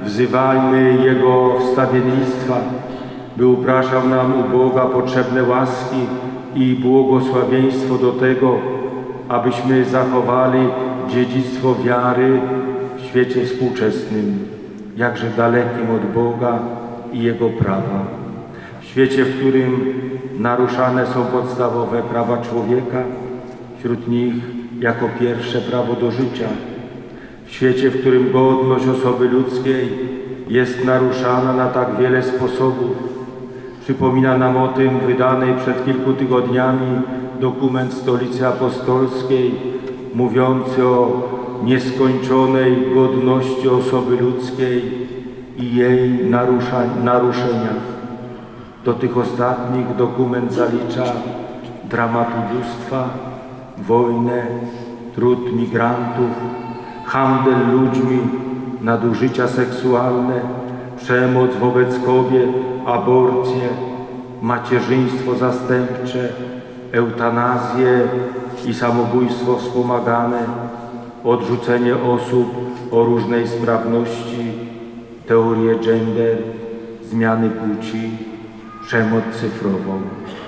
wzywajmy Jego wstawiennictwa, by upraszał nam u Boga potrzebne łaski i błogosławieństwo do tego, abyśmy zachowali dziedzictwo wiary w świecie współczesnym, jakże dalekim od Boga i Jego prawa. W świecie, w którym naruszane są podstawowe prawa człowieka, wśród nich jako pierwsze prawo do życia. W świecie, w którym godność osoby ludzkiej jest naruszana na tak wiele sposobów. Przypomina nam o tym wydany przed kilku tygodniami dokument Stolicy Apostolskiej, mówiący o nieskończonej godności osoby ludzkiej i jej naruszeniach. Do tych ostatnich dokument zalicza dramat ubóstwa, wojnę, trud migrantów, handel ludźmi, nadużycia seksualne, przemoc wobec kobiet, aborcję, macierzyństwo zastępcze, eutanazję i samobójstwo wspomagane, odrzucenie osób o różnej sprawności, teorię gender, zmiany płci, przemoc cyfrową.